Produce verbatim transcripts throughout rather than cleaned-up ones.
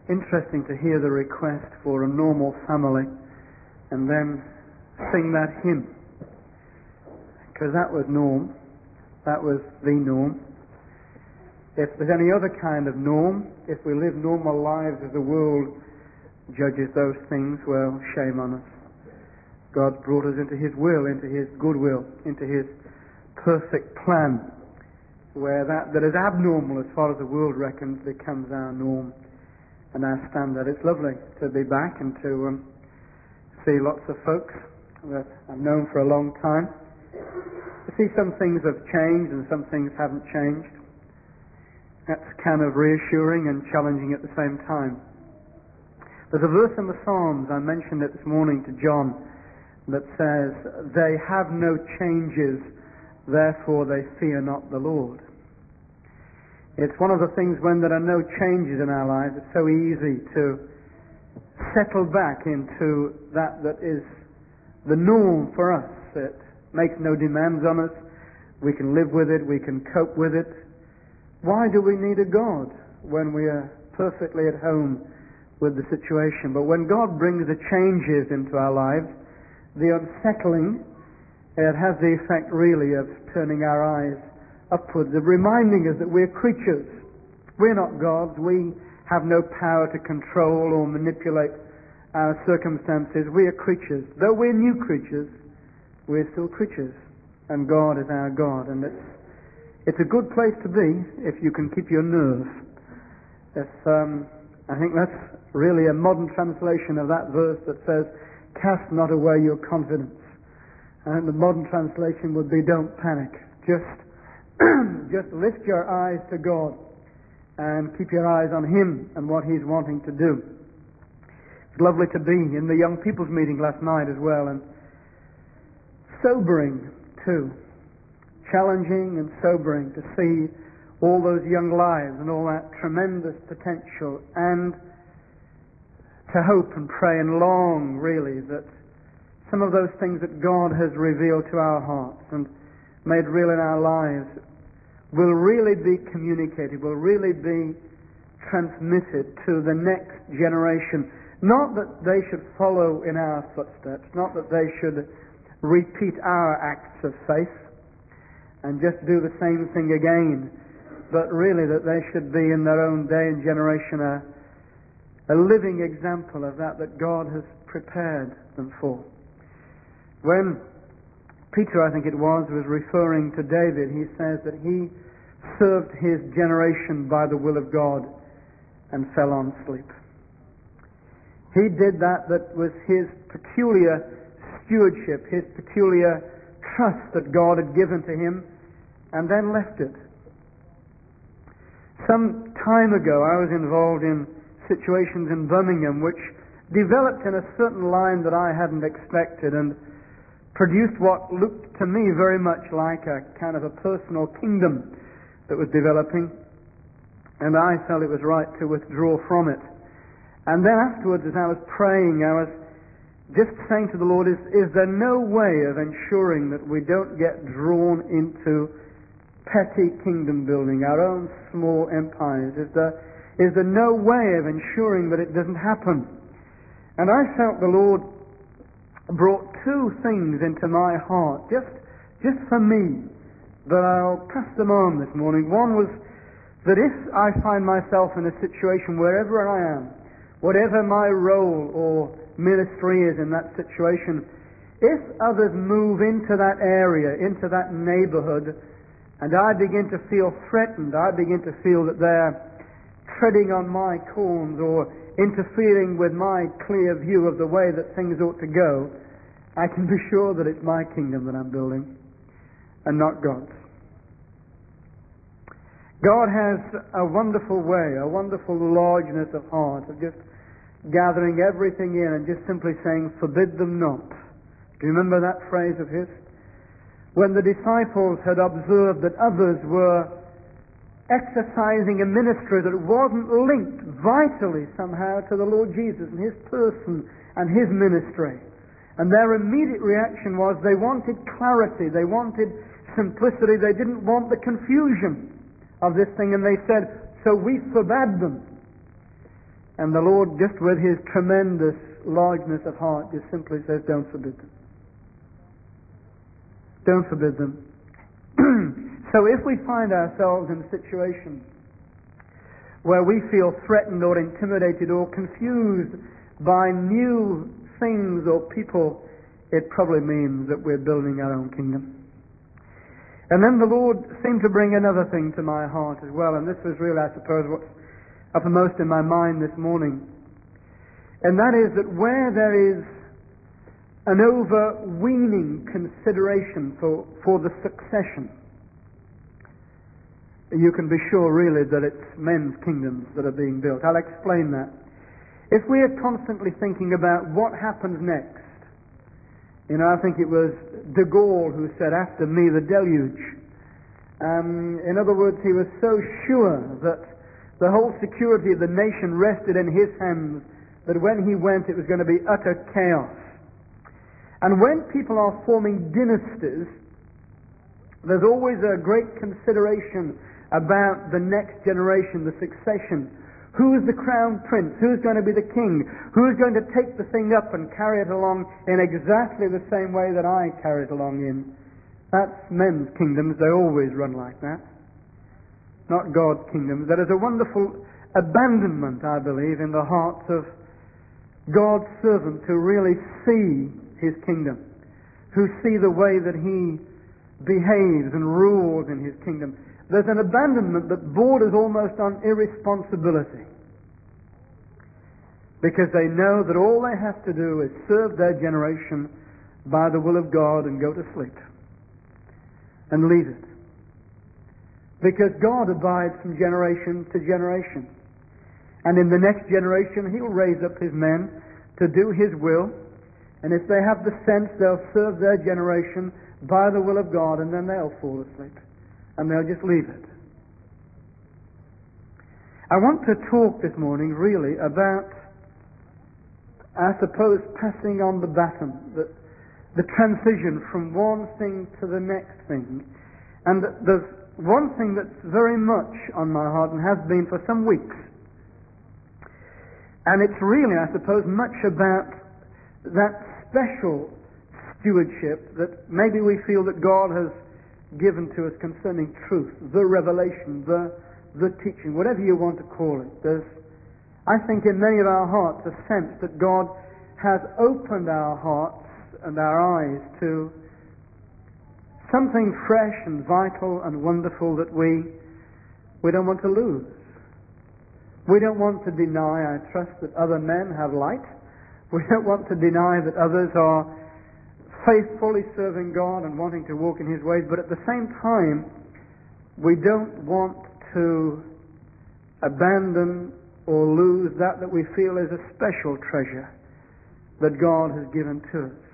interesting to hear the request for a normal family and then sing that hymn. Because that was norm. That was the norm. If there's any other kind of norm, if we live normal lives as the world judges those things, well, shame on us. God's brought us into His will, into His goodwill, into His perfect plan, where that that is abnormal as far as the world reckons becomes our norm and our standard. It's lovely to be back and to um, see lots of folks that I've known for a long time. To see some things have changed and some things haven't changed. That's kind of reassuring and challenging at the same time. There's a verse in the Psalms, I mentioned it this morning to John, that says, "They have no changes, therefore they fear not the Lord." It's one of the things when there are no changes in our lives, it's so easy to settle back into that that is the norm for us. It makes no demands on us. We can live with it, we can cope with it. Why do we need a God when we are perfectly at home with the situation? But when God brings the changes into our lives, the unsettling, it has the effect really of turning our eyes upwards, of reminding us that we're creatures. We're not gods. We have no power to control or manipulate our circumstances. We are creatures. Though we're new creatures, we're still creatures. And God is our God. And it's It's a good place to be if you can keep your nerve. If, um, I think that's really a modern translation of that verse that says, "Cast not away your confidence." And the modern translation would be, "Don't panic. Just, just lift your eyes to God and keep your eyes on Him and what He's wanting to do." It's lovely to be in the young people's meeting last night as well, and sobering too. Challenging and sobering to see all those young lives and all that tremendous potential, and to hope and pray and long really that some of those things that God has revealed to our hearts and made real in our lives will really be communicated, will really be transmitted to the next generation. Not that they should follow in our footsteps, not that they should repeat our acts of faith and just do the same thing again, but really that they should be in their own day and generation a, a living example of that that God has prepared them for. When Peter, I think it was, was referring to David, he says that he served his generation by the will of God and fell on sleep. He did that that was his peculiar stewardship, his peculiar trust that God had given to him, and then left it. Some time ago I was involved in situations in Birmingham which developed in a certain line that I hadn't expected and produced what looked to me very much like a kind of a personal kingdom that was developing, and I felt it was right to withdraw from it. And then afterwards, as I was praying, I was just saying to the Lord, is, is there no way of ensuring that we don't get drawn into petty kingdom building, our own small empires? Is there, is there no way of ensuring that it doesn't happen? And I felt the Lord brought two things into my heart, just, just for me, that I'll pass them on this morning. One was that if I find myself in a situation wherever I am, whatever my role or ministry is in that situation, if others move into that area, into that neighborhood, and I begin to feel threatened, I begin to feel that they're treading on my corns or interfering with my clear view of the way that things ought to go, I can be sure that it's my kingdom that I'm building and not God's. God has a wonderful way, a wonderful largeness of heart of just gathering everything in and just simply saying, forbid them not. Do you remember that phrase of his? When the disciples had observed that others were exercising a ministry that wasn't linked vitally somehow to the Lord Jesus and his person and his ministry. And their immediate reaction was they wanted clarity, they wanted simplicity, they didn't want the confusion of this thing, and they said, so we forbade them. And the Lord, just with his tremendous largeness of heart, just simply says, don't forbid them. Don't forbid them. So if we find ourselves in a situation where we feel threatened or intimidated or confused by new things or people, it probably means that we're building our own kingdom. And then the Lord seemed to bring another thing to my heart as well, and this was really, I suppose, what's uppermost in my mind this morning. And that is that where there is an overweening consideration for, for the succession, you can be sure really that it's men's kingdoms that are being built. I'll explain that. If we are constantly thinking about what happens next, you know, I think it was de Gaulle who said, after me the deluge. Um, in other words, he was so sure that the whole security of the nation rested in his hands that when he went it was going to be utter chaos. And when people are forming dynasties, there's always a great consideration about the next generation, the succession. Who's the crown prince? Who's going to be the king? Who's going to take the thing up and carry it along in exactly the same way that I carry it along in? That's men's kingdoms. They always run like that. Not God's kingdoms. There is a wonderful abandonment, I believe, in the hearts of God's servants who really see his kingdom, who see the way that he behaves and rules in his kingdom. There's an abandonment that borders almost on irresponsibility, because they know that all they have to do is serve their generation by the will of God and go to sleep and leave it. Because God abides from generation to generation. And in the next generation he'll raise up his men to do his will, and if they have the sense, they'll serve their generation by the will of God, and then they'll fall asleep. And they'll just leave it. I want to talk this morning really about, I suppose, passing on the baton, the, the transition from one thing to the next thing. And there's one thing that's very much on my heart and has been for some weeks. And it's really, I suppose, much about that special stewardship that maybe we feel that God has given to us concerning truth, the revelation, the the teaching, whatever you want to call it. There's, I think, in many of our hearts a sense that God has opened our hearts and our eyes to something fresh and vital and wonderful that we we don't want to lose. We don't want to deny, I trust, that other men have light. We don't want to deny that others are faithfully serving God and wanting to walk in his ways, but at the same time we don't want to abandon or lose that that we feel is a special treasure that God has given to us.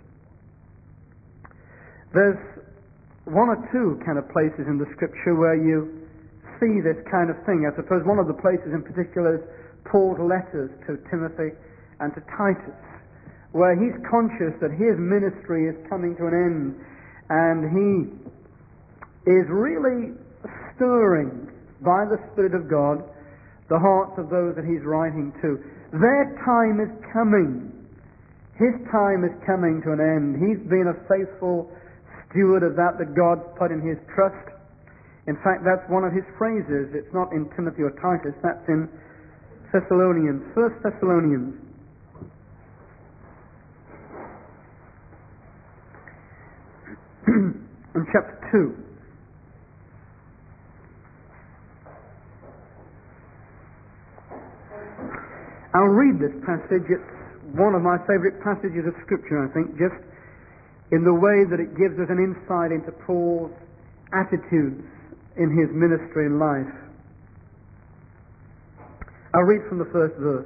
There's one or two kind of places in the scripture where you see this kind of thing. I suppose one of the places in particular is Paul's letters to Timothy and to Titus, where he's conscious that his ministry is coming to an end, and he is really stirring by the Spirit of God the hearts of those that he's writing to. Their time is coming. His time is coming to an end. He's been a faithful steward of that that God's put in his trust. In fact, that's one of his phrases. It's not in Timothy or Titus, that's in Thessalonians, First Thessalonians. In chapter two. I'll read this passage. It's one of my favorite passages of Scripture, I think, just in the way that it gives us an insight into Paul's attitudes in his ministry and life. I'll read from the first verse.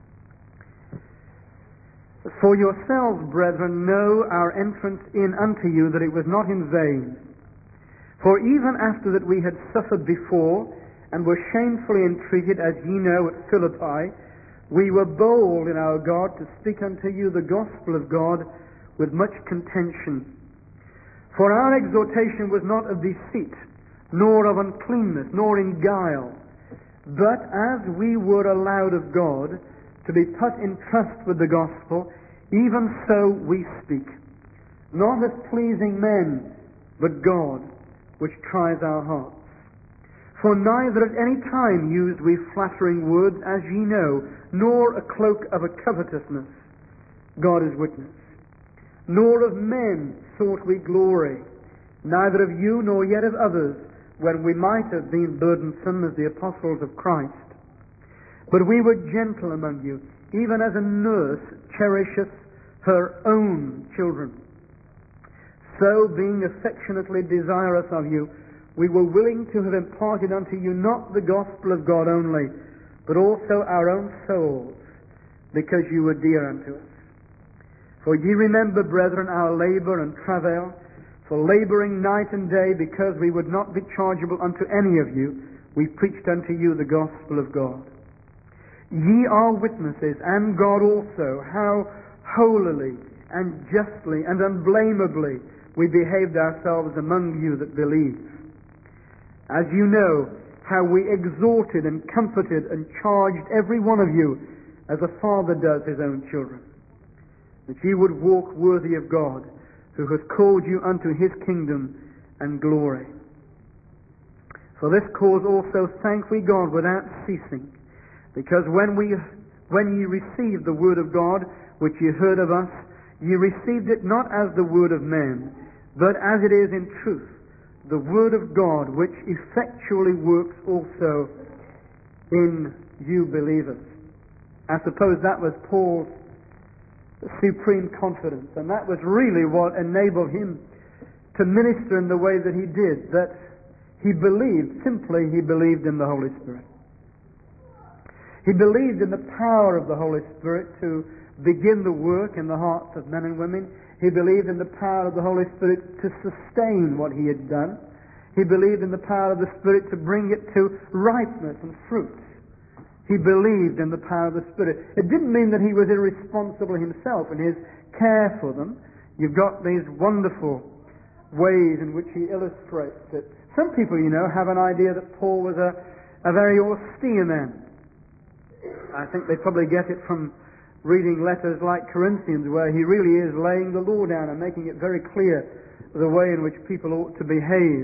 For yourselves, brethren, know our entrance in unto you, that it was not in vain. For even after that we had suffered before, and were shamefully entreated, as ye know, at Philippi, we were bold in our God to speak unto you the gospel of God with much contention. For our exhortation was not of deceit, nor of uncleanness, nor in guile, but as we were allowed of God to be put in trust with the gospel, even so we speak, not as pleasing men, but God, which tries our hearts. For neither at any time used we flattering words, as ye know, nor a cloak of a covetousness, God is witness. Nor of men sought we glory, neither of you nor yet of others, when we might have been burdensome as the apostles of Christ. But we were gentle among you, even as a nurse cherisheth her own children. So, being affectionately desirous of you, we were willing to have imparted unto you not the gospel of God only, but also our own souls, because you were dear unto us. For ye remember, brethren, our labour and travail, for labouring night and day, because we would not be chargeable unto any of you, we preached unto you the gospel of God. Ye are witnesses, and God also, how holily and justly and unblameably we behaved ourselves among you that believe. As you know, how we exhorted and comforted and charged every one of you as a father does his own children, that ye would walk worthy of God, who hath called you unto his kingdom and glory. For this cause also thank we God without ceasing, because when we when ye received the word of God, which ye heard of us, ye received it not as the word of men, but as it is in truth, the word of God, which effectually works also in you believers. I suppose that was Paul's supreme confidence, and that was really what enabled him to minister in the way that he did, that he believed, simply he believed in the Holy Spirit. He believed in the power of the Holy Spirit to begin the work in the hearts of men and women. He believed in the power of the Holy Spirit to sustain what he had done. He believed in the power of the Spirit to bring it to ripeness and fruit. He believed in the power of the Spirit. It didn't mean that he was irresponsible himself in his care for them. You've got these wonderful ways in which he illustrates it. Some people, you know, have an idea that Paul was a, a very austere man. I think they probably get it from reading letters like Corinthians, where he really is laying the law down and making it very clear the way in which people ought to behave.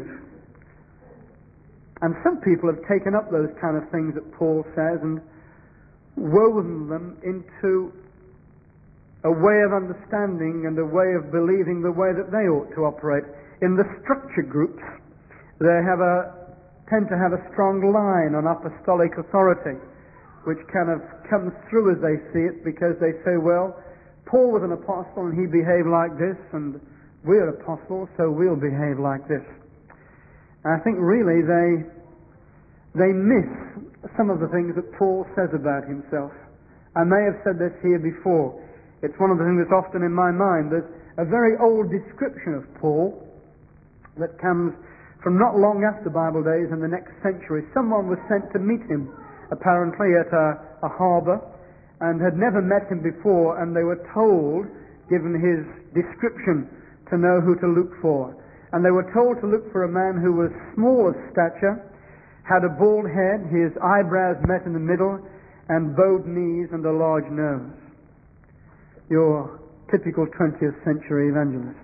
And some people have taken up those kind of things that Paul says and woven them into a way of understanding and a way of believing the way that they ought to operate. In the structure groups, they have a tend to have a strong line on apostolic authority, which kind of comes through as they see it, because they say, well, Paul was an apostle and he behaved like this, and we're apostles, so we'll behave like this. I think really they they miss some of the things that Paul says about himself. I may have said this here before. It's one of the things that's often in my mind. There's a very old description of Paul that comes from not long after Bible days in the next century. Someone was sent to meet him, apparently at a, a harbour, and had never met him before, and they were told, given his description, to know who to look for. And they were told to look for a man who was small of stature, had a bald head, his eyebrows met in the middle, and bowed knees and a large nose. Your typical twentieth century evangelist.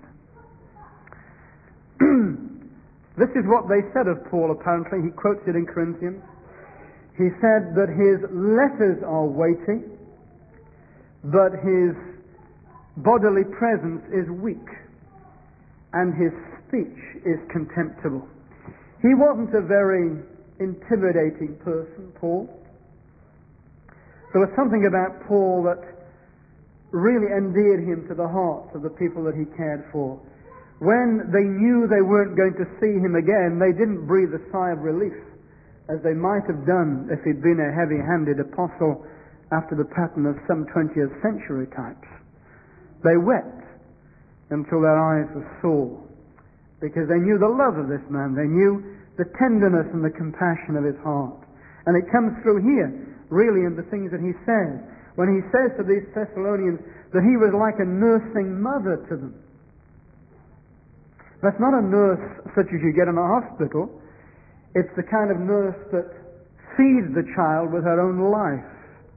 This is what they said of Paul, apparently. He quotes it in Corinthians. He said that his letters are weighty, but his bodily presence is weak, and his speech is contemptible. He wasn't a very intimidating person, Paul. There was something about Paul that really endeared him to the hearts of the people that he cared for. When they knew they weren't going to see him again, they didn't breathe a sigh of relief, as they might have done if he'd been a heavy-handed apostle after the pattern of some twentieth century types. They wept until their eyes were sore, because they knew the love of this man. They knew the tenderness and the compassion of his heart. And it comes through here, really, in the things that he says. When he says to these Thessalonians that he was like a nursing mother to them. That's not a nurse such as you get in a hospital. It's the kind of nurse that feeds the child with her own life,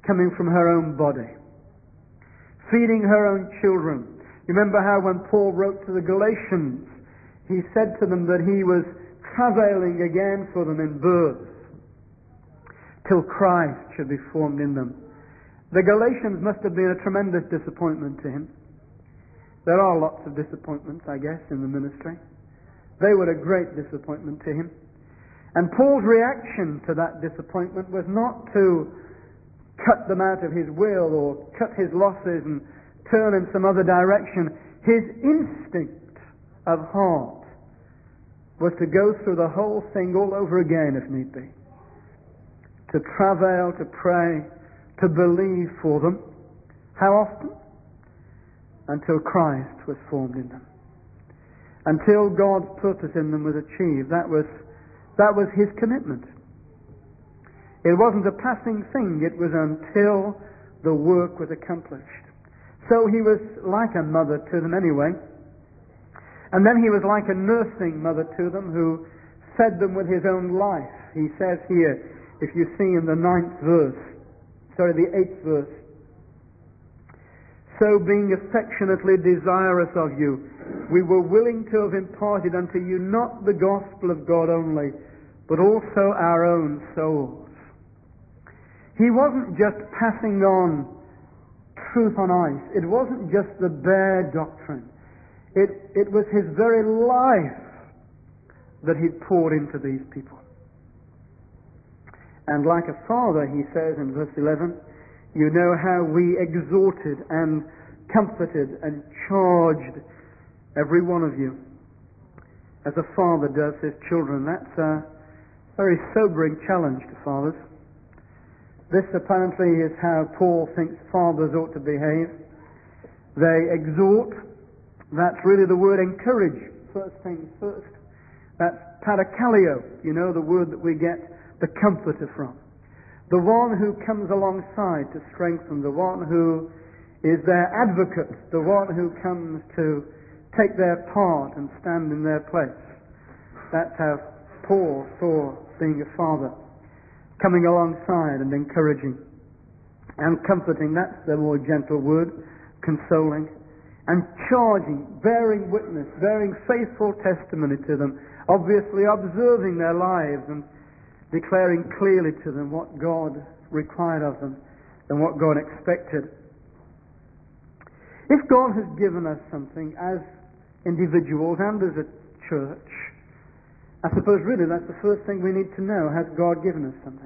coming from her own body, feeding her own children. Remember how when Paul wrote to the Galatians, he said to them that he was travailing again for them in birth, till Christ should be formed in them. The Galatians must have been a tremendous disappointment to him. There are lots of disappointments, I guess, in the ministry. They were a great disappointment to him. And Paul's reaction to that disappointment was not to cut them out of his will or cut his losses and turn in some other direction. His instinct of heart was to go through the whole thing all over again if need be. To travail, to pray, to believe for them. How often? Until Christ was formed in them. Until God's purpose in them was achieved. That was, that was his commitment. It wasn't a passing thing. It was until the work was accomplished. So he was like a mother to them anyway. And then he was like a nursing mother to them who fed them with his own life. He says here, if you see in the ninth verse, sorry, the eighth verse, so being affectionately desirous of you, we were willing to have imparted unto you not the gospel of God only, but also our own souls. He wasn't just passing on truth on ice. It wasn't just the bare doctrine. It, it was his very life that he'd poured into these people. And like a father, he says in verse eleven, you know how we exhorted and comforted and charged every one of you, as a father does his children. That's a very sobering challenge to fathers. This apparently is how Paul thinks fathers ought to behave. They exhort. That's really the word encourage. First things first. That's parakallio, you know, the word that we get the comforter from. The one who comes alongside to strengthen, the one who is their advocate, the one who comes to take their part and stand in their place. That's how Paul saw being a father, coming alongside and encouraging and comforting. That's the more gentle word, consoling, and charging, bearing witness, bearing faithful testimony to them, obviously observing their lives and declaring clearly to them what God required of them and what God expected. If God has given us something as individuals and as a church, I suppose really that's the first thing we need to know. Has God given us something?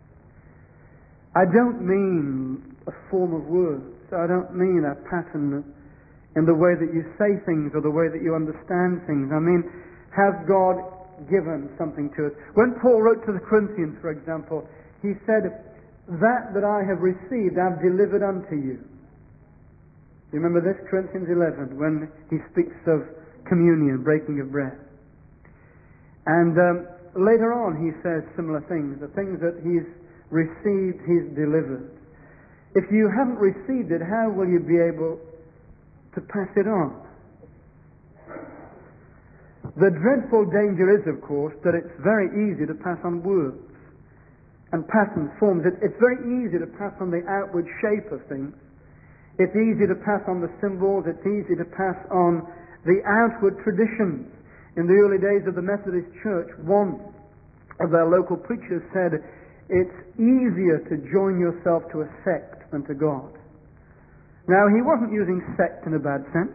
I don't mean a form of words. I don't mean a pattern in the way that you say things or the way that you understand things. I mean, has God given something to us? When Paul wrote to the Corinthians, for example, he said, that that I have received I've delivered unto you. You remember this, Corinthians eleven, when he speaks of communion, breaking of bread. And um, later on he says similar things. The things that he's received, he's delivered. If you haven't received it, how will you be able to pass it on? The dreadful danger is, of course, that it's very easy to pass on words and patterns, forms. It, it's very easy to pass on the outward shape of things. It's easy to pass on the symbols. It's easy to pass on the outward traditions. In the early days of the Methodist Church, one of their local preachers said, it's easier to join yourself to a sect than to God. Now, he wasn't using sect in a bad sense.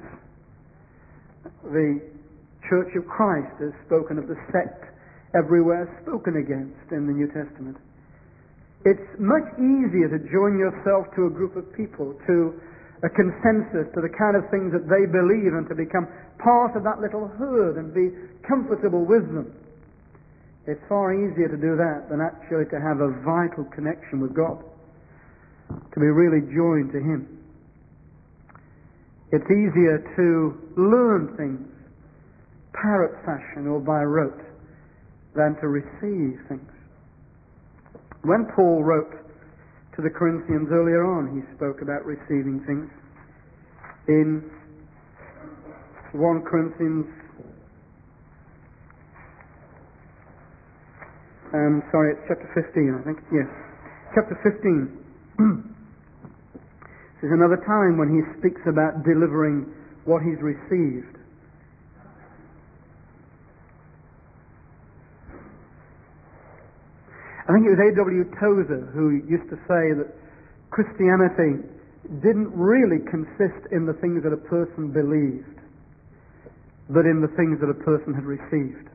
The Church of Christ has spoken of the sect everywhere spoken against in the New Testament. It's much easier to join yourself to a group of people, to a consensus, to the kind of things that they believe, and to become part of that little herd and be comfortable with them. It's far easier to do that than actually to have a vital connection with God, to be really joined to Him. It's easier to learn things parrot fashion or by rote than to receive things. When Paul wrote to the Corinthians earlier on, he spoke about receiving things. In First Corinthians, um, sorry, it's chapter fifteen, I think. Yes, chapter fifteen. This is another time when he speaks about delivering what he's received. I think it was A W Tozer who used to say that Christianity didn't really consist in the things that a person believed, but in the things that a person had received.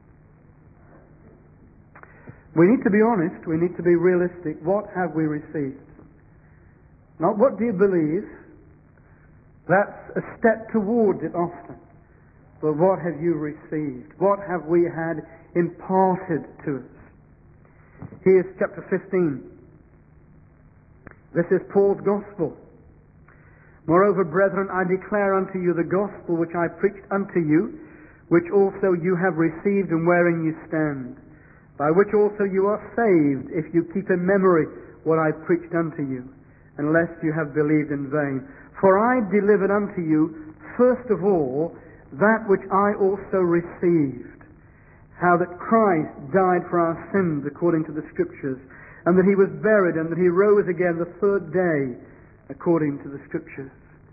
We need to be honest, we need to be realistic. What have we received? Not what do you believe, that's a step towards it often, but what have you received? What have we had imparted to us? Here's chapter fifteen. This is Paul's gospel. Moreover, brethren, I declare unto you the gospel which I preached unto you, which also you have received and wherein you stand, by which also you are saved, if you keep in memory what I preached unto you, unless you have believed in vain. For I delivered unto you, first of all, that which I also received, how that Christ died for our sins according to the Scriptures, and that he was buried, and that he rose again the third day according to the Scriptures.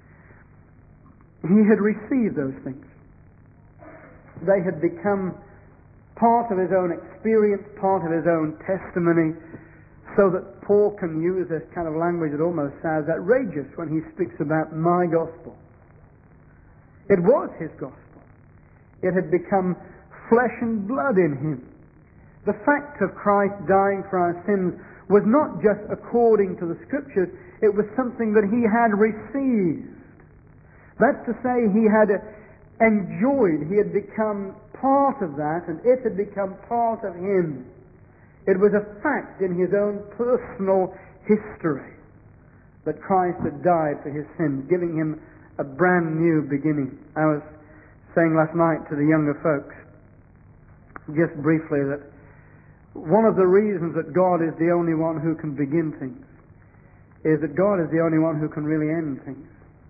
He had received those things. They had become part of his own experience, part of his own testimony, so that Paul can use this kind of language that almost sounds outrageous when he speaks about my gospel. It was his gospel. It had become flesh and blood in him. The fact of Christ dying for our sins was not just according to the Scriptures, it was something that he had received. That's to say, he had enjoyed, he had become part of that, and it had become part of him. It was a fact in his own personal history that Christ had died for his sins, giving him a brand new beginning. I was saying last night to the younger folks, just briefly, that one of the reasons that God is the only one who can begin things is that God is the only one who can really end things.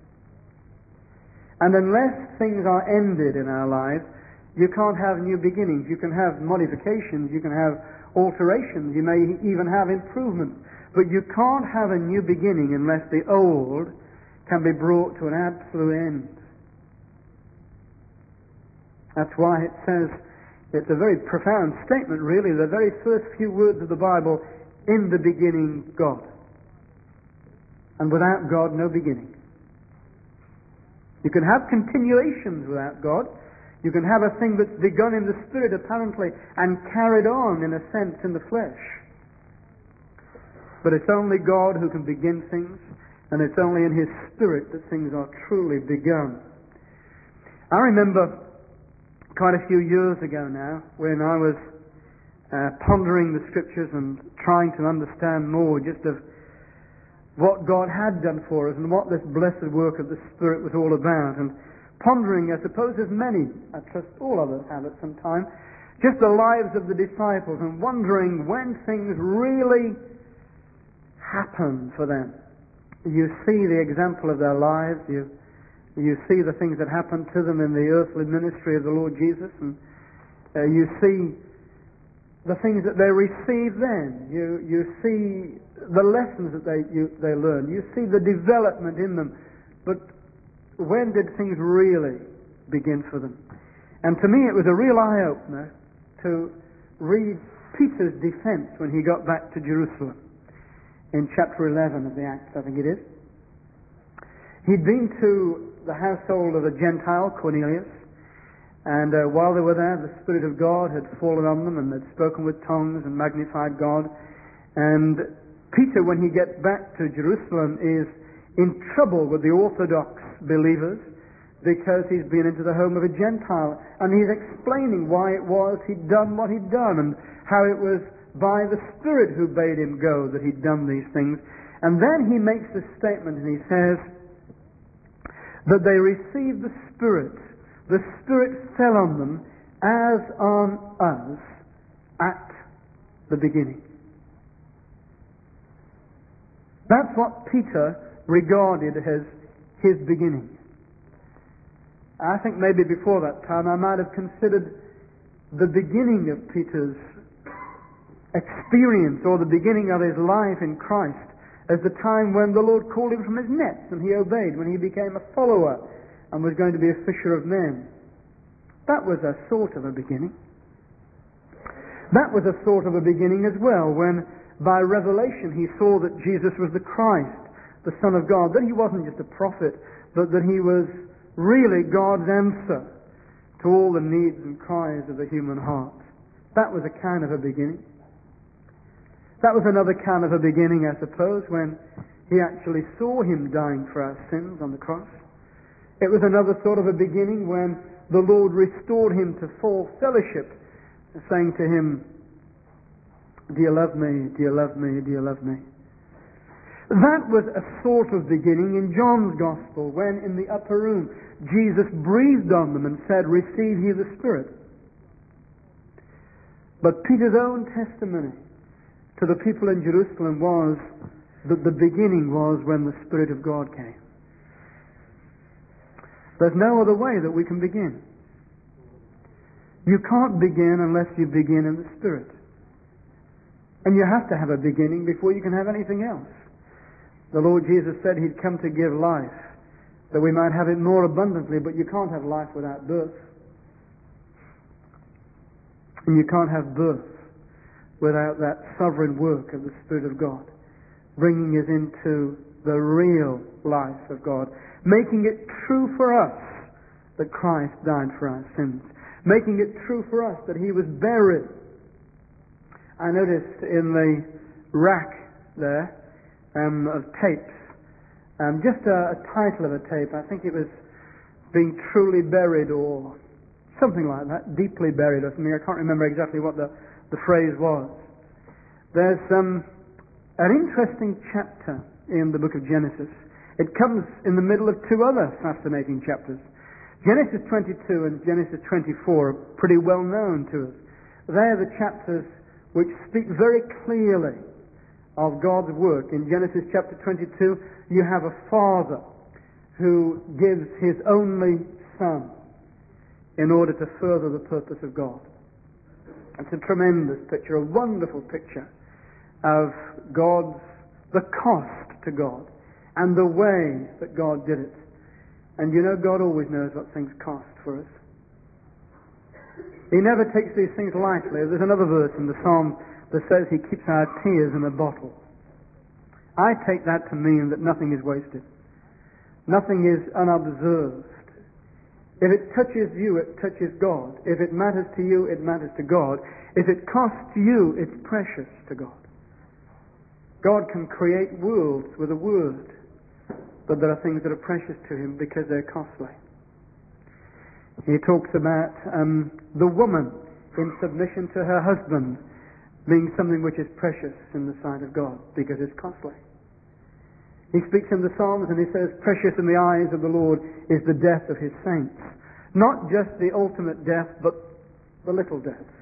And unless things are ended in our lives, you can't have new beginnings. You can have modifications, you can have alterations, you may even have improvements, but you can't have a new beginning unless the old can be brought to an absolute end. That's why it says, it's a very profound statement, really, the very first few words of the Bible, in the beginning, God. And without God, no beginning. You can have continuations without God. You can have a thing that's begun in the Spirit, apparently, and carried on, in a sense, in the flesh. But it's only God who can begin things, and it's only in His Spirit that things are truly begun. I remember quite a few years ago now, when I was uh, pondering the Scriptures and trying to understand more just of what God had done for us and what this blessed work of the Spirit was all about, and pondering, I suppose as many, I trust all of us have at some time, just the lives of the disciples, and wondering when things really happen for them. You see the example of their lives, you You see the things that happened to them in the earthly ministry of the Lord Jesus, and uh, you see the things that they received then. You you see the lessons that they you, they learned. You see the development in them. But when did things really begin for them? And to me, it was a real eye-opener to read Peter's defense when he got back to Jerusalem in chapter eleven of the Acts, I think it is. He'd been to the household of a Gentile, Cornelius, and uh, while they were there, the Spirit of God had fallen on them, and they'd spoken with tongues and magnified God. And Peter, when he gets back to Jerusalem, is in trouble with the Orthodox believers because he's been into the home of a Gentile, and he's explaining why it was he'd done what he'd done, and how it was by the Spirit who bade him go that he'd done these things. And then he makes this statement, and he says that they received the Spirit. The Spirit fell on them as on us at the beginning. That's what Peter regarded as his beginning. I think maybe before that time I might have considered the beginning of Peter's experience, or the beginning of his life in Christ, as the time when the Lord called him from his nets and he obeyed, when he became a follower and was going to be a fisher of men. That was a sort of a beginning. That was a sort of a beginning as well, when by revelation he saw that Jesus was the Christ, the Son of God, that he wasn't just a prophet, but that he was really God's answer to all the needs and cries of the human heart. That was a kind of a beginning. That was another kind of a beginning, I suppose, when he actually saw him dying for our sins on the cross. It was another sort of a beginning when the Lord restored him to full fellowship, saying to him, "Do you love me? Do you love me? Do you love me?" That was a sort of beginning in John's Gospel, when in the upper room Jesus breathed on them and said, "Receive ye the Spirit." But Peter's own testimony to the people in Jerusalem was that the beginning was when the Spirit of God came. There's no other way that we can begin. You can't begin unless you begin in the Spirit. And you have to have a beginning before you can have anything else. The Lord Jesus said He'd come to give life, that we might have it more abundantly, but you can't have life without birth. And you can't have birth without that sovereign work of the Spirit of God, bringing us into the real life of God, making it true for us that Christ died for our sins, making it true for us that He was buried. I noticed in the rack there um, of tapes, um, just a, a title of a tape. I think it was Being Truly Buried or something like that, Deeply Buried or something. I can't remember exactly what the, the phrase was. There's um, an interesting chapter in the book of Genesis. It comes in the middle of two other fascinating chapters. Genesis twenty-two and Genesis twenty-four are pretty well known to us. They're the chapters which speak very clearly of God's work. In Genesis chapter twenty-two, you have a father who gives his only son in order to further the purpose of God. It's a tremendous picture, a wonderful picture of God's, the cost to God and the way that God did it. And you know, God always knows what things cost for us. He never takes these things lightly. There's another verse in the Psalm that says He keeps our tears in a bottle. I take that to mean that nothing is wasted. Nothing is unobserved. If it touches you, it touches God. If it matters to you, it matters to God. If it costs you, it's precious to God. God can create worlds with a word, but there are things that are precious to Him because they're costly. He talks about um, the woman in submission to her husband being something which is precious in the sight of God because it's costly. He speaks in the Psalms and he says, "Precious in the eyes of the Lord is the death of His saints." Not just the ultimate death, but the little deaths.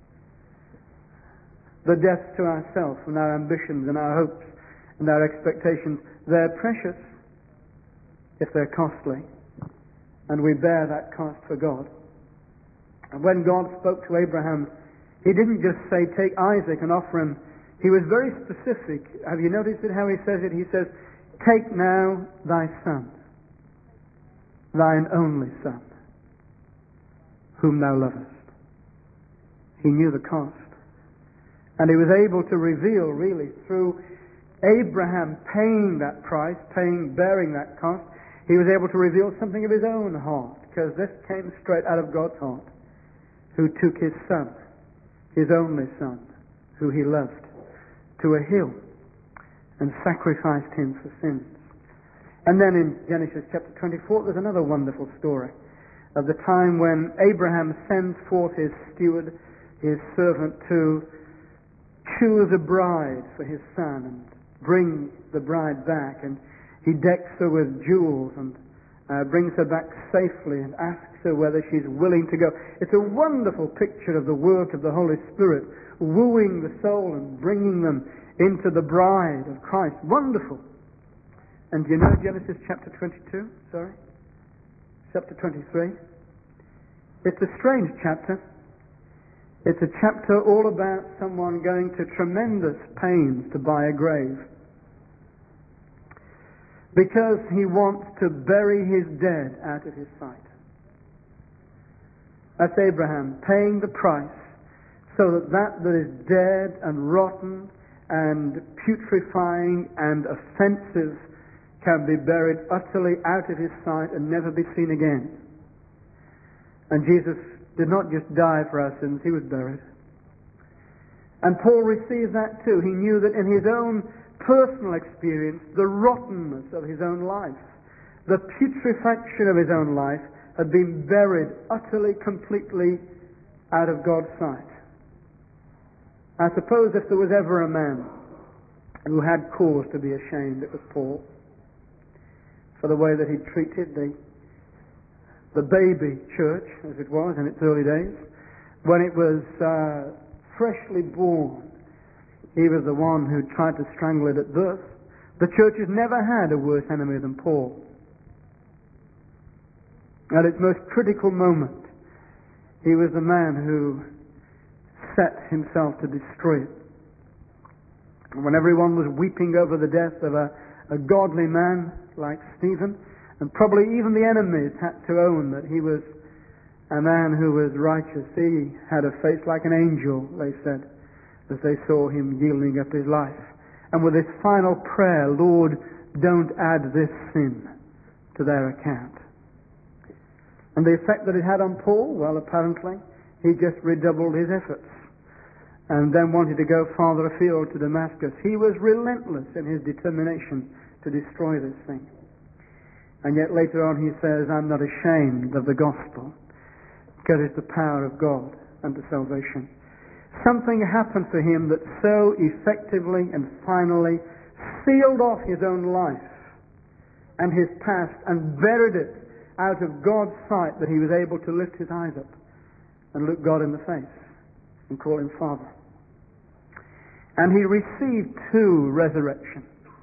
The deaths to ourselves and our ambitions and our hopes and our expectations. They're precious if they're costly. And we bear that cost for God. And when God spoke to Abraham, He didn't just say, "Take Isaac and offer him." He was very specific. Have you noticed it, how He says it? He says, "Take now thy son, thine only son, whom thou lovest." He knew the cost. And He was able to reveal, really, through Abraham paying that price, paying, bearing that cost, He was able to reveal something of His own heart, because this came straight out of God's heart, who took His son, His only son, who He loved, to a hill and sacrificed Him for sins. And then in Genesis chapter twenty-four, there's another wonderful story of the time when Abraham sends forth his steward, his servant, to choose a bride for his son and bring the bride back. And he decks her with jewels and uh, brings her back safely and asks her whether she's willing to go. It's a wonderful picture of the work of the Holy Spirit, wooing the soul and bringing them into the bride of Christ. Wonderful. And do you know Genesis chapter twenty-two? Sorry? Chapter twenty-three? It's a strange chapter. It's a chapter all about someone going to tremendous pains to buy a grave. because he wants to bury his dead out of his sight. That's Abraham paying the price so that that that is dead and rotten and putrefying and offensive can be buried utterly out of his sight and never be seen again. And Jesus did not just die for our sins, he was buried. And Paul received that too. He knew that in his own personal experience, the rottenness of his own life, the putrefaction of his own life, had been buried utterly, completely out of God's sight. I suppose if there was ever a man who had cause to be ashamed, it was Paul, for the way that he treated the, the baby church, as it was in its early days. When it was uh, freshly born, he was the one who tried to strangle it at birth. The church has never had a worse enemy than Paul. At its most critical moment, he was the man who set himself to destroy it. And when everyone was weeping over the death of a, a godly man like Stephen, and probably even the enemies had to own that he was a man who was righteous. He had a face like an angel, they said, as they saw him yielding up his life. And with his final prayer, Lord, don't add this sin to their account. And the effect that it had on Paul, well, apparently, he just redoubled his efforts and then wanted to go farther afield to Damascus. He was relentless in his determination to destroy this thing. And yet later on he says, I'm not ashamed of the gospel, because it's the power of God unto salvation. Something happened to him that so effectively and finally sealed off his own life and his past and buried it out of God's sight that he was able to lift his eyes up and look God in the face and call him Father. And he received two resurrections.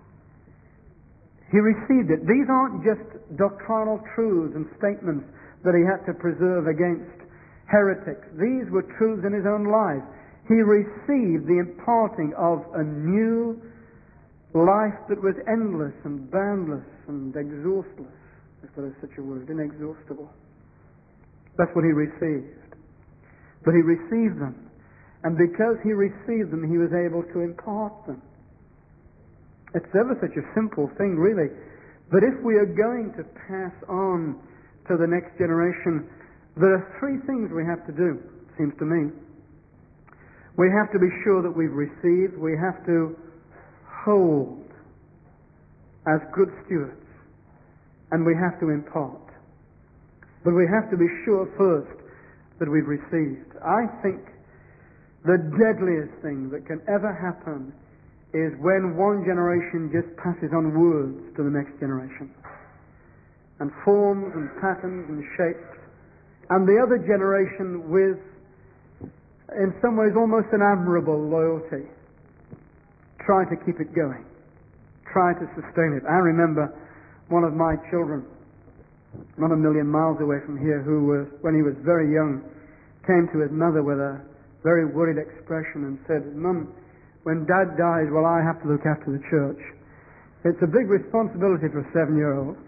He received it. These aren't just doctrinal truths and statements that he had to preserve against heretics. These were truths in his own life. He received the imparting of a new life that was endless and boundless and exhaustless, if there is such a word, inexhaustible. That's what he received. But he received them. And because he received them, he was able to impart them. It's ever such a simple thing, really. But if we are going to pass on to the next generation, there are three things we have to do, it seems to me. We have to be sure that we've received. We have to hold as good stewards. And we have to impart. But we have to be sure first that we've received. I think the deadliest thing that can ever happen is when one generation just passes on words to the next generation, and forms and patterns and shapes, and the other generation with, in some ways, almost an admirable loyalty, try to keep it going, try to sustain it. I remember one of my children, not a million miles away from here, who was, when he was very young, came to his mother with a very worried expression and said, Mum, when Dad dies, well, I have to look after the church. It's a big responsibility for a seven-year-old.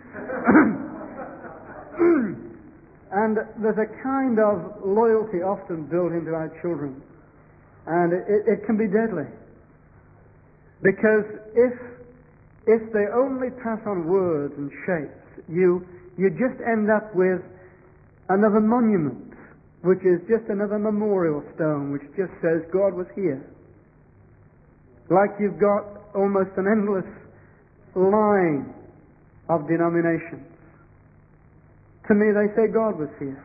And there's a kind of loyalty often built into our children. And it, it can be deadly. Because if if they only pass on words and shapes, you you just end up with another monument, which is just another memorial stone, which just says God was here. Like you've got almost an endless line of denominations. To me, they say God was here.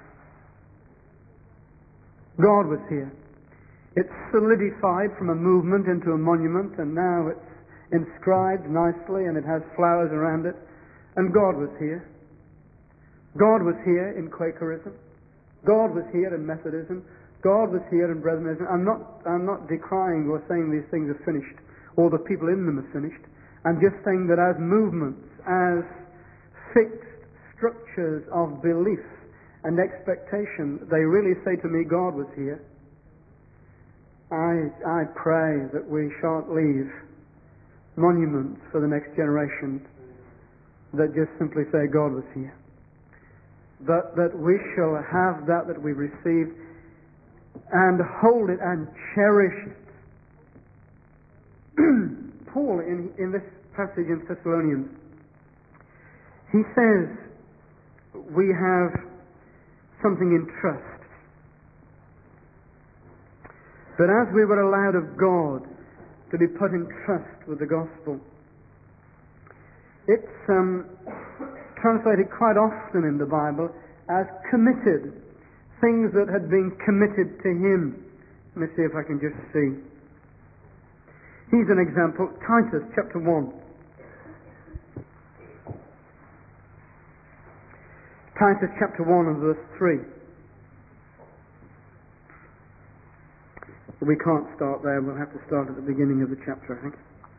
God was here. It's solidified from a movement into a monument, and now it's inscribed nicely, and it has flowers around it. And God was here. God was here in Quakerism. God was here in Methodism. God was here in Brethrenism. I'm not, I'm not decrying or saying these things are finished, or the people in them are finished. I'm just saying that as movements, as fixed structures of belief and expectation, they really say to me, God was here. I, I pray that we shan't leave monuments for the next generation that just simply say God was here, but that we shall have that that we received and hold it and cherish it. Paul, in, in this passage in Thessalonians, he says we have something in trust. But as we were allowed of God to be put in trust with the gospel, it's um, translated quite often in the Bible as committed, things that had been committed to him. Let me see if I can just see. Here's an example, Titus chapter one. Titus chapter one and verse three. We can't start there, we'll have to start at the beginning of the chapter, I think.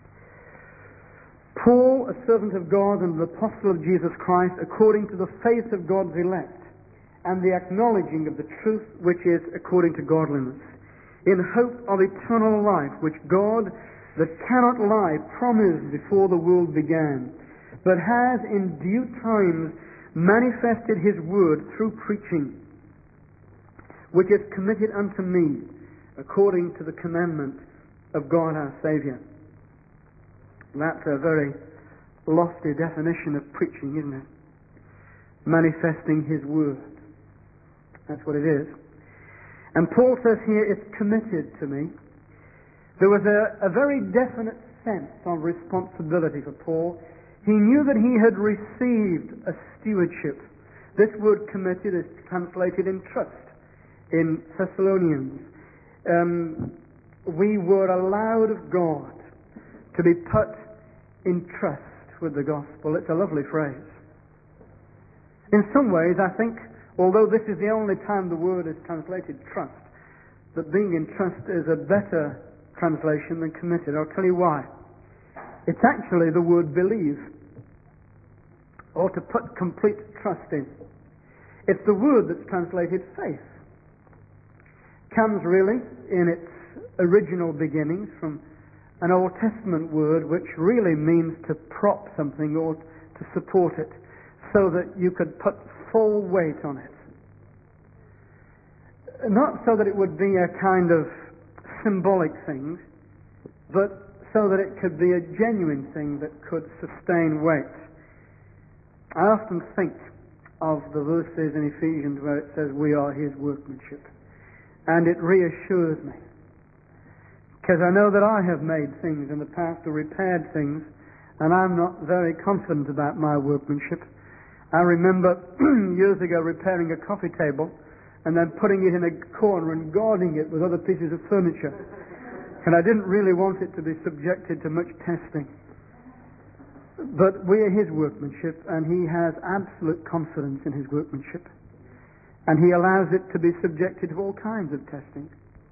Paul, a servant of God and an apostle of Jesus Christ, according to the faith of God's elect, and the acknowledging of the truth which is according to godliness, in hope of eternal life, which God, that cannot lie, promised before the world began, but has in due times manifested his word through preaching, which is committed unto me, according to the commandment of God our Saviour. That's a very lofty definition of preaching, isn't it? Manifesting his word. That's what it is. And Paul says here, it's committed to me. There was a, a very definite sense of responsibility for Paul. He knew that he had received a stewardship. This word committed is translated in trust in Thessalonians. Um, we were allowed of God to be put in trust with the gospel. It's a lovely phrase. In some ways, I think, although this is the only time the word is translated trust, that being in trust is a better translation than committed. I'll tell you why. It's actually the word believe, or to put complete trust in. It's the word that's translated faith. Comes really in its original beginnings from an Old Testament word which really means to prop something or to support it so that you could put full weight on it. Not so that it would be a kind of symbolic thing, but so that it could be a genuine thing that could sustain weight. I often think of the verses in Ephesians where it says we are his workmanship. And it reassures me. Because I know that I have made things in the past or repaired things, and I'm not very confident about my workmanship. I remember years ago repairing a coffee table and then putting it in a corner and guarding it with other pieces of furniture. And I didn't really want it to be subjected to much testing. But we are his workmanship, and he has absolute confidence in his workmanship. And he allows it to be subjected to all kinds of testing.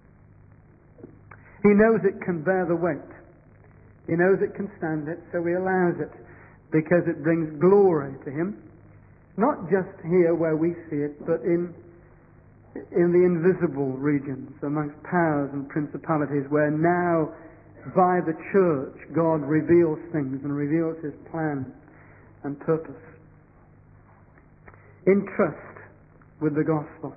He knows it can bear the weight. He knows it can stand it, so he allows it because it brings glory to him. Not just here where we see it, but in in the invisible regions amongst powers and principalities where now by the church God reveals things and reveals his plan and purpose. In trust with the gospel.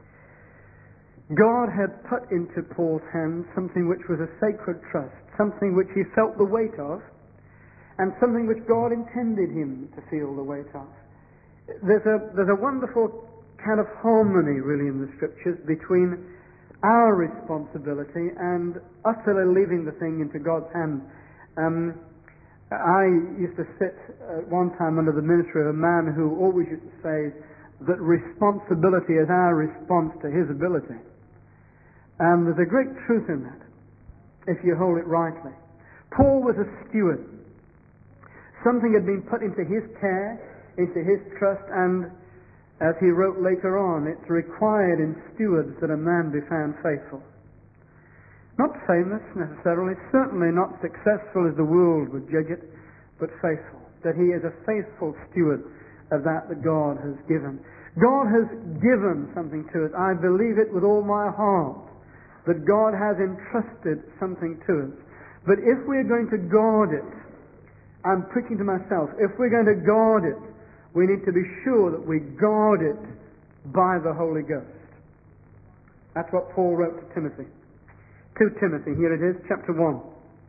God had put into Paul's hands something which was a sacred trust, something which he felt the weight of, and something which God intended him to feel the weight of. There's a, there's a wonderful kind of harmony really in the scriptures between our responsibility and utterly leaving the thing into God's hands. Um, I used to sit at one time under the ministry of a man who always used to say that responsibility is our response to his ability. And there's a great truth in that, if you hold it rightly. Paul was a steward. Something had been put into his care, into his trust, and as he wrote later on, it's required in stewards that a man be found faithful. Not famous necessarily, certainly not successful as the world would judge it, but faithful. That he is a faithful steward of that that God has given. God has given something to us. I believe it with all my heart, that God has entrusted something to us. But if we're going to guard it I'm preaching to myself. If we're going to guard it, we need to be sure that we guard it by the Holy Ghost. That's what Paul wrote to Timothy. To Timothy, here it is, chapter one.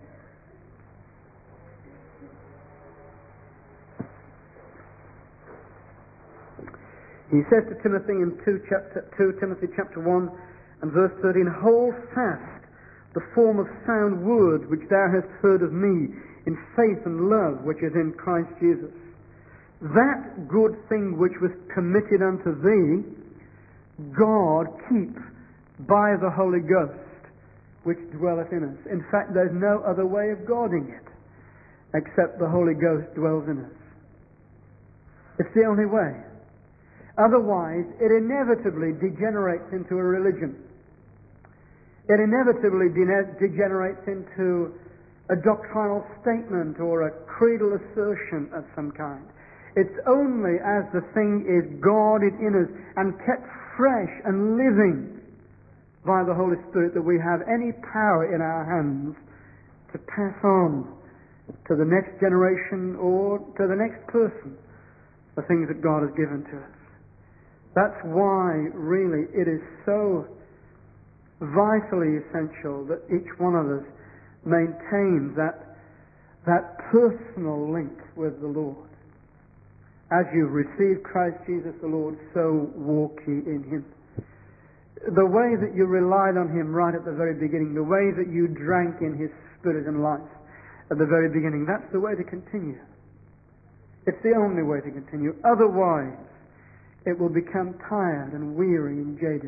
He says to Timothy in two, chapter, two Timothy chapter one and verse thirteen, hold fast the form of sound word which thou hast heard of me in faith and love which is in Christ Jesus. That good thing which was committed unto thee, God keep by the Holy Ghost which dwelleth in us. In fact, there's no other way of guarding it except the Holy Ghost dwells in us. It's the only way. Otherwise, it inevitably degenerates into a religion. It inevitably de- degenerates into a doctrinal statement or a creedal assertion of some kind. It's only as the thing is guarded in us and kept fresh and living by the Holy Spirit that we have any power in our hands to pass on to the next generation or to the next person the things that God has given to us. That's why, really, it is so vitally essential that each one of us maintains that, that personal link with the Lord. As you've received Christ Jesus the Lord, so walk ye in Him. The way that you relied on Him right at the very beginning, the way that you drank in His Spirit and life at the very beginning, that's the way to continue. It's the only way to continue. Otherwise, it will become tired and weary and jaded.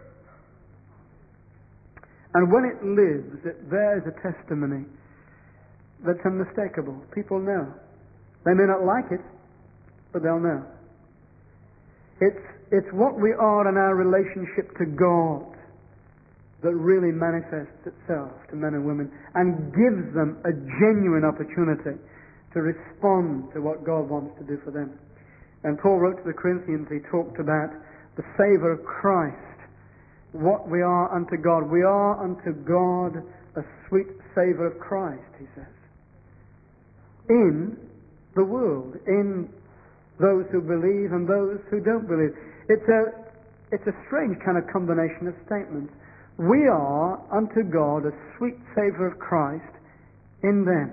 And when it lives, it bears a testimony that's unmistakable. People know. They may not like it, but they'll know. It's, it's what we are in our relationship to God that really manifests itself to men and women and gives them a genuine opportunity to respond to what God wants to do for them. And Paul wrote to the Corinthians, he talked about the savour of Christ, what we are unto God. We are unto God a sweet savour of Christ, he says, in the world, in those who believe and those who don't believe. It's a, it's a strange kind of combination of statements. We are unto God a sweet savour of Christ in them.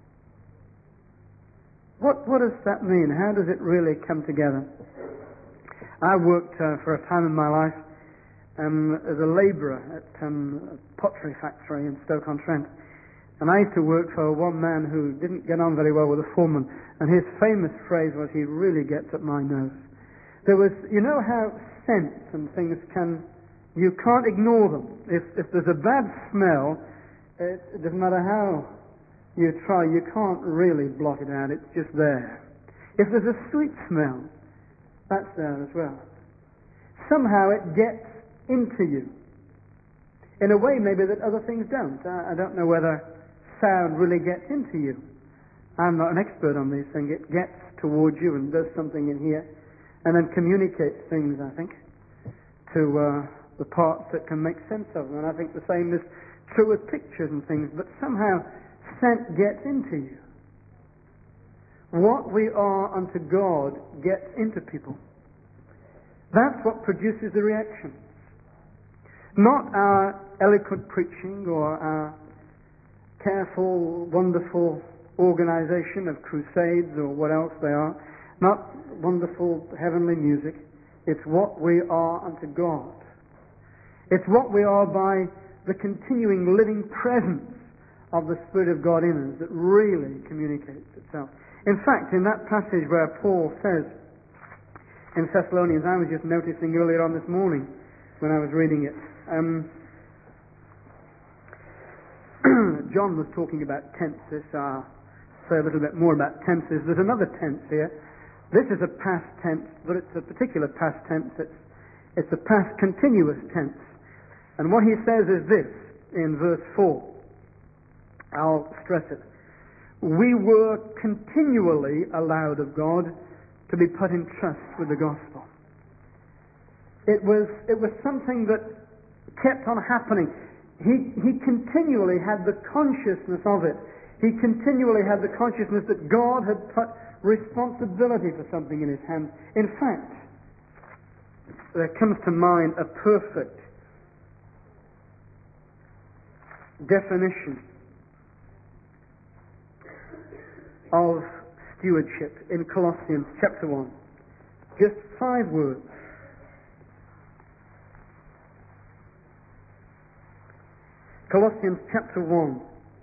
What, what does that mean? How does it really come together? I worked uh, for a time in my life um, as a labourer at um, a pottery factory in Stoke-on-Trent. And I used to work for one man who didn't get on very well with the foreman. And his famous phrase was, he really gets up my nose. There was, you know how scents and things can, you can't ignore them. If, if there's a bad smell, it, it doesn't matter how you try, you can't really blot it out, it's just there. If there's a sweet smell, that's there as well. Somehow it gets into you. In a way maybe that other things don't. I, I don't know whether sound really gets into you. I'm not an expert on these things. It gets towards you and does something in here and then communicates things, I think, to uh, the parts that can make sense of them. And I think the same is true with pictures and things, but somehow scent gets into you. What we are unto God gets into people. That's what produces the reaction. Not our eloquent preaching or our careful, wonderful organization of crusades or what else they are. Not wonderful heavenly music. It's what we are unto God. It's what we are by the continuing living presence of the Spirit of God in us that really communicates itself. In fact, in that passage where Paul says in Thessalonians, I was just noticing earlier on this morning when I was reading it, um, John was talking about tenses. I'll say a little bit more about tenses. There's another tense here. This is a past tense, but it's a particular past tense. It's, it's a past continuous tense. And what he says is this in verse four. I'll stress it. We were continually allowed of God to be put in trust with the gospel. It was, it was something that kept on happening. He, he continually had the consciousness of it. He continually had the consciousness that God had put responsibility for something in his hands. In fact, there comes to mind a perfect definition of stewardship in Colossians chapter one. Just five words. Colossians chapter one.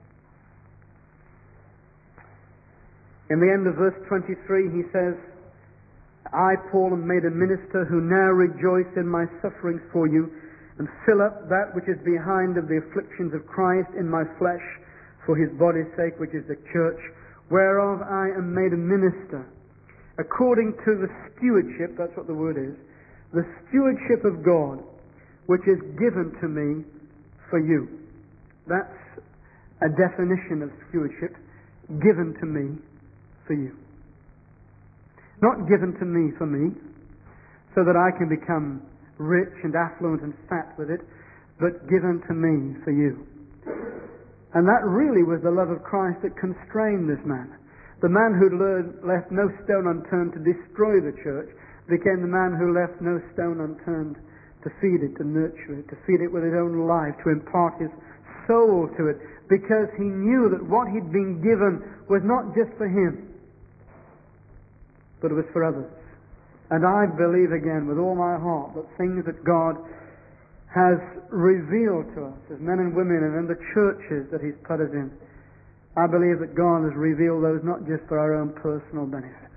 In the end of verse twenty-three he says, I, Paul, am made a minister who now rejoice in my sufferings for you, and fill up that which is behind of the afflictions of Christ in my flesh, for his body's sake, which is the church, whereof I am made a minister, according to the stewardship, that's what the word is, the stewardship of God, which is given to me for you. That's a definition of stewardship, given to me for you. Not given to me for me, so that I can become rich and affluent and fat with it, but given to me for you. And that really was the love of Christ that constrained this man. The man who left no stone unturned to destroy the church became the man who left no stone unturned to feed it, to nurture it, to feed it with his own life, to impart his soul to it, because he knew that what he'd been given was not just for him, but it was for others. And I believe again with all my heart that things that God has revealed to us as men and women and in the churches that he's put us in, I believe that God has revealed those not just for our own personal benefit.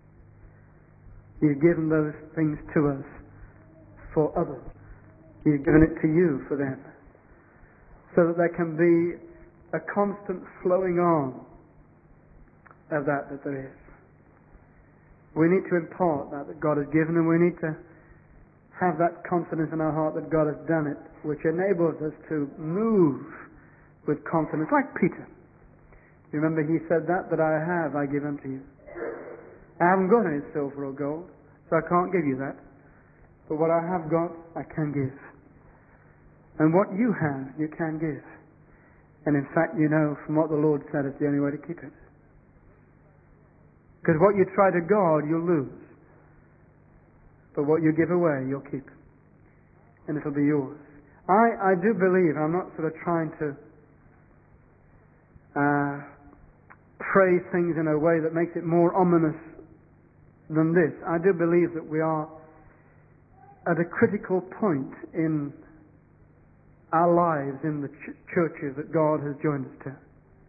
He's given those things to us for others. He's given it to you for them, so that there can be a constant flowing on of that that there is. We need to impart that that God has given, and we need to have that confidence in our heart that God has done it, which enables us to move with confidence, like Peter. You remember he said that, that I have, I give unto you. I haven't got any silver or gold, so I can't give you that. But what I have got, I can give. And what you have, you can give. And in fact, you know from what the Lord said, it's the only way to keep it. Because what you try to guard, you'll lose. But what you give away, you'll keep. And it'll be yours. I, I do believe, I'm not sort of trying to uh, phrase things in a way that makes it more ominous than this. I do believe that we are at a critical point in our lives in the ch- churches that God has joined us to.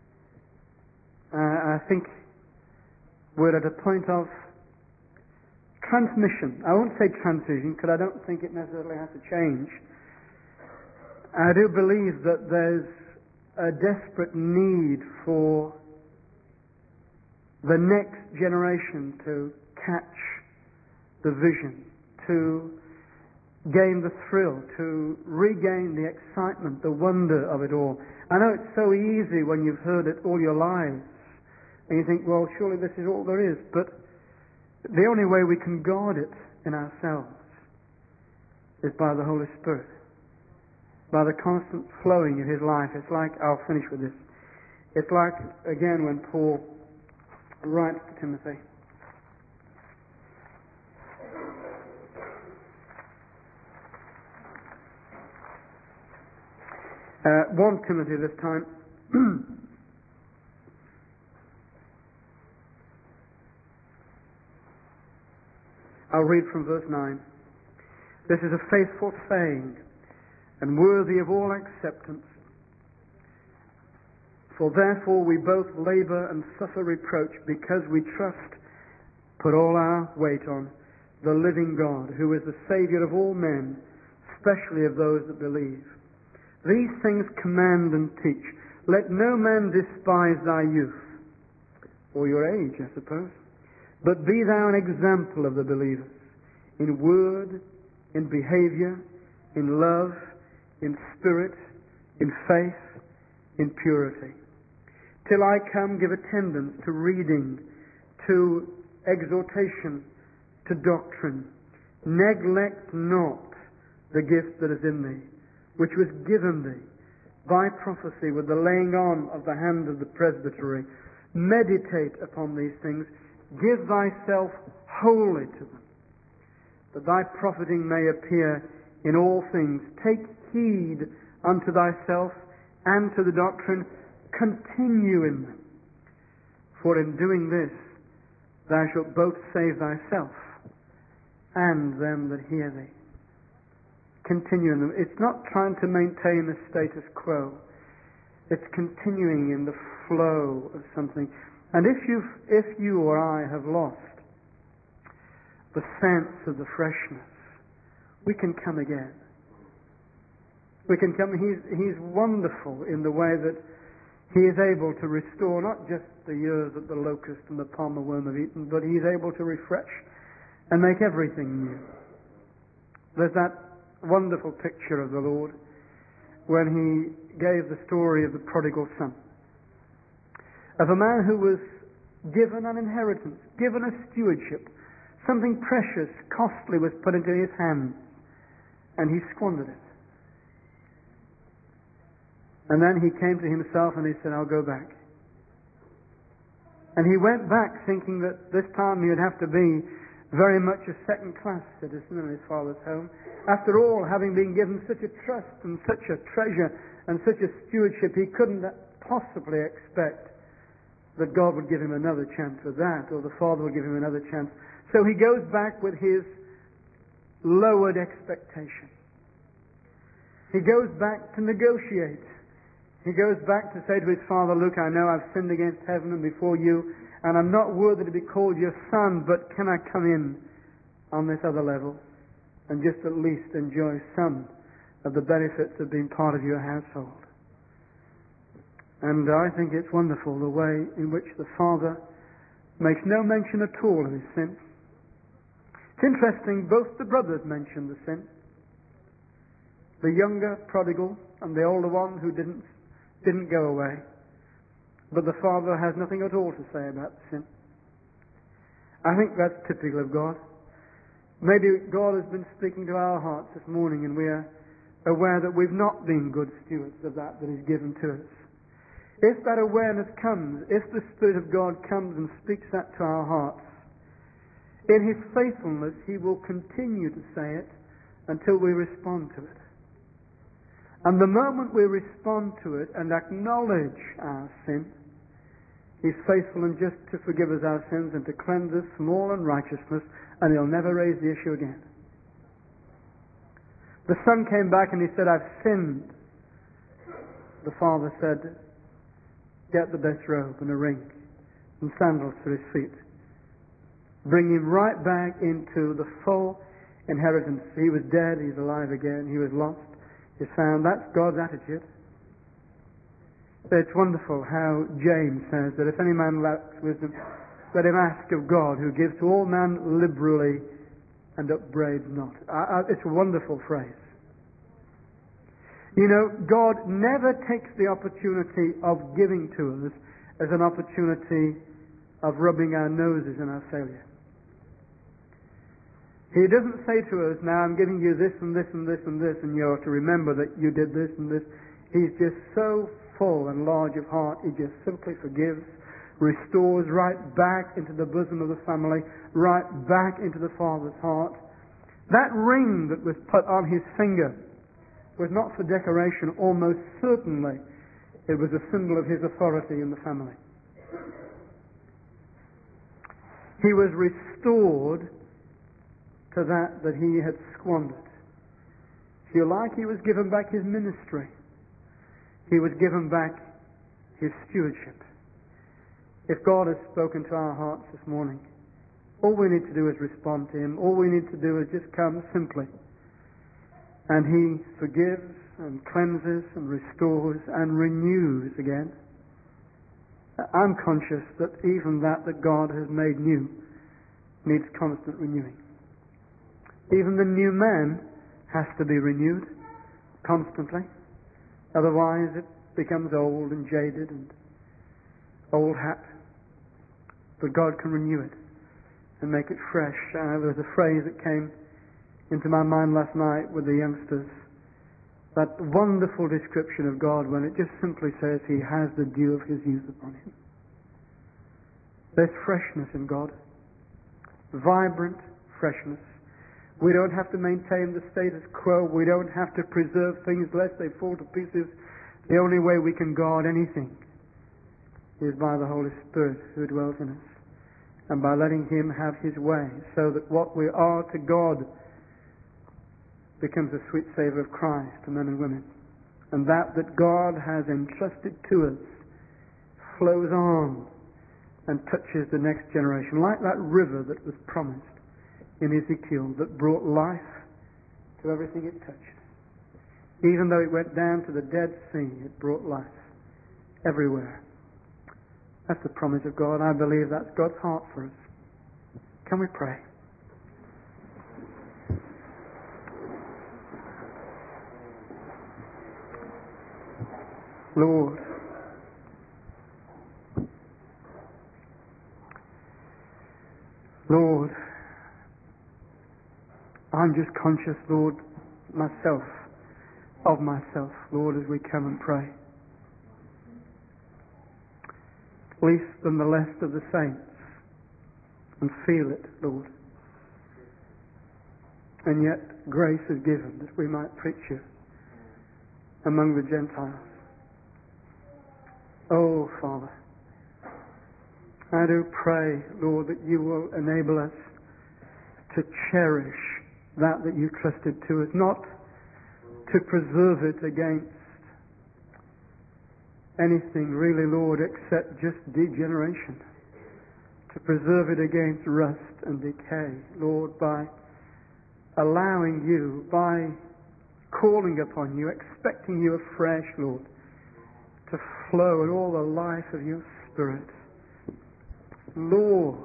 Uh, I think we're at a point of transmission. I won't say transition, because I don't think it necessarily has to change. I do believe that there's a desperate need for the next generation to catch the vision, to gain the thrill, to regain the excitement, the wonder of it all. I know it's so easy when you've heard it all your lives, and you think, well, surely this is all there is. But the only way we can guard it in ourselves is by the Holy Spirit, by the constant flowing of His life. It's like, I'll finish with this. It's like, again, when Paul writes to Timothy. Uh, First Timothy this time. I'll read from verse nine. This is a faithful saying and worthy of all acceptance. For therefore we both labor and suffer reproach, because we trust, put all our weight on, the living God, who is the Saviour of all men, especially of those that believe. These things command and teach. Let no man despise thy youth, or your age, I suppose. But be thou an example of the believers, in word, in behavior, in love, in spirit, in faith, in purity. Till I come, give attendance to reading, to exhortation, to doctrine. Neglect not the gift that is in thee, which was given thee by prophecy, with the laying on of the hand of the presbytery, meditate upon these things, give thyself wholly to them, that thy profiting may appear in all things. Take heed unto thyself and to the doctrine, continue in them. For in doing this, thou shalt both save thyself and them that hear thee. Continue in them. It's not trying to maintain the status quo. It's continuing in the flow of something. And if you if you or I have lost the sense of the freshness, we can come again. We can come. He's He's wonderful in the way that He is able to restore not just the years that the locust and the palmer worm have eaten, but He's able to refresh and make everything new. There's that wonderful picture of the Lord when He gave the story of the prodigal son, of a man who was given an inheritance, given a stewardship. Something precious, costly was put into his hands, and he squandered it. And then he came to himself and he said, I'll go back. And he went back thinking that this time he would have to be very much a second-class citizen in his father's home. After all, having been given such a trust and such a treasure and such a stewardship, he couldn't possibly expect that God would give him another chance with that, or the Father would give him another chance. So he goes back with his lowered expectation. He goes back to negotiate. He goes back to say to his father, look, I know I've sinned against heaven and before you, and I'm not worthy to be called your son, but can I come in on this other level and just at least enjoy some of the benefits of being part of your household? And I think it's wonderful the way in which the father makes no mention at all of his sin. It's interesting, both the brothers mention the sin. The younger prodigal and the older one who didn't didn't go away. But the father has nothing at all to say about the sin. I think that's typical of God. Maybe God has been speaking to our hearts this morning and we are aware that we've not been good stewards of that that is given to us. If that awareness comes, if the Spirit of God comes and speaks that to our hearts, in His faithfulness He will continue to say it until we respond to it. And the moment we respond to it and acknowledge our sin, He's faithful and just to forgive us our sins and to cleanse us from all unrighteousness, and He'll never raise the issue again. The son came back and he said, I've sinned. The father said, get the best robe and a ring and sandals for his feet. Bring him right back into the full inheritance. He was dead, he's alive again. He was lost, he's found. That's God's attitude. It's wonderful how James says that if any man lacks wisdom, let him ask of God, who gives to all men liberally and upbraids not. Uh, it's a wonderful phrase. You know, God never takes the opportunity of giving to us as an opportunity of rubbing our noses in our failure. He doesn't say to us, now I'm giving you this and this and this and this, and you're to remember that you did this and this. He's just so full and large of heart, He just simply forgives, restores right back into the bosom of the family, right back into the Father's heart. That ring that was put on his finger was not for decoration, almost certainly it was a symbol of his authority in the family. He was restored to that that he had squandered. If you like, he was given back his ministry. He was given back his stewardship. If God has spoken to our hearts this morning, all we need to do is respond to Him. All we need to do is just come simply. And He forgives and cleanses and restores and renews again. I'm conscious that even that that God has made new needs constant renewing. Even the new man has to be renewed constantly. Otherwise it becomes old and jaded and old hat. But God can renew it and make it fresh. Uh, there was a phrase that came into my mind last night with the youngsters That wonderful description of God when it just simply says He has the dew of His youth upon Him. There's freshness in God. Vibrant freshness. We don't have to maintain the status quo. We don't have to preserve things lest they fall to pieces. The only way we can guard anything is by the Holy Spirit who dwells in us, and by letting Him have His way, so that what we are to God becomes a sweet savour of Christ to men and women. And that that God has entrusted to us flows on and touches the next generation, like that river that was promised in Ezekiel that brought life to everything it touched. Even though it went down to the Dead Sea, it brought life everywhere. That's the promise of God. I believe that's God's heart for us. Can we pray? Lord, Lord, I'm just conscious, Lord, myself, of myself, Lord, as we come and pray. Least than the less of the saints, and feel it, Lord. And yet grace is given that we might preach you among the Gentiles. Oh, Father, I do pray, Lord, that you will enable us to cherish that that you trusted to us, not to preserve it against anything really, Lord, except just degeneration, to preserve it against rust and decay, Lord, by allowing you, by calling upon you, expecting you afresh, Lord, to flow in all the life of your Spirit. Lord,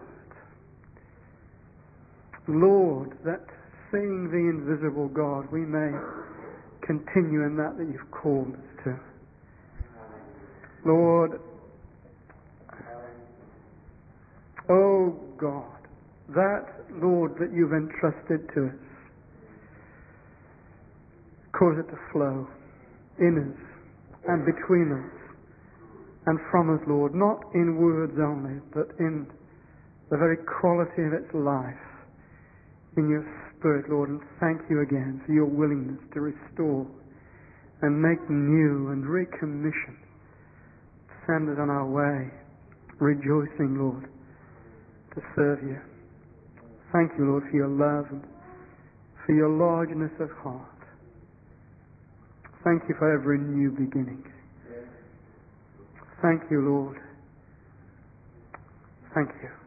Lord, that seeing the invisible God, we may continue in that that you've called us to. Lord, oh God, that, Lord, that you've entrusted to us, cause it to flow in us and between us and from us, Lord, not in words only, but in the very quality of its life, in your Spirit, Lord. And thank you again for your willingness to restore and make new and recommission. Send us on our way, rejoicing, Lord, to serve you. Thank you, Lord, for your love and for your largeness of heart. Thank you for every new beginning. Thank you, Lord. Thank you.